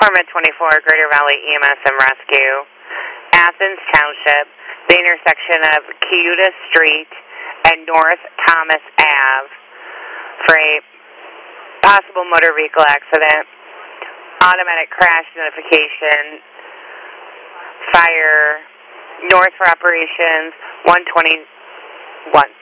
Department 24, Greater Valley EMS and Rescue, Athens Township, the intersection of Cayuta Street and North Thomas Ave for a possible motor vehicle accident. Automatic crash notification. Fire north for operations 121.